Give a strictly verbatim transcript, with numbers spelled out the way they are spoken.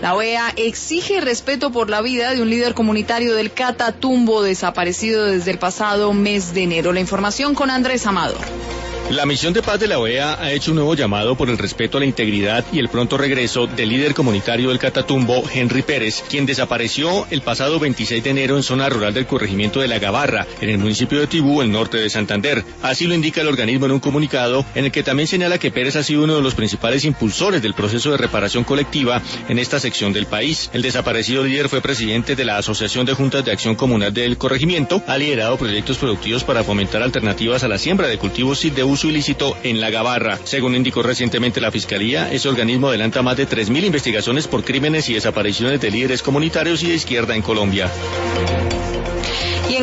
La O E A exige respeto por la vida de un líder comunitario del Catatumbo desaparecido desde el pasado mes de enero. La información con Andrés Amador. La misión de paz de la O E A ha hecho un nuevo llamado por el respeto a la integridad y el pronto regreso del líder comunitario del Catatumbo, Henry Pérez, quien desapareció el pasado veintiséis de enero en zona rural del corregimiento de La Gabarra, en el municipio de Tibú, el norte de Santander. Así lo indica el organismo en un comunicado, en el que también señala que Pérez ha sido uno de los principales impulsores del proceso de reparación colectiva en esta sección del país. El desaparecido líder fue presidente de la Asociación de Juntas de Acción Comunal del corregimiento, ha liderado proyectos productivos para fomentar alternativas a la siembra de cultivos de uso uso ilícito en La Gabarra. Según indicó recientemente la Fiscalía, ese organismo adelanta más de tres mil investigaciones por crímenes y desapariciones de líderes comunitarios y de izquierda en Colombia.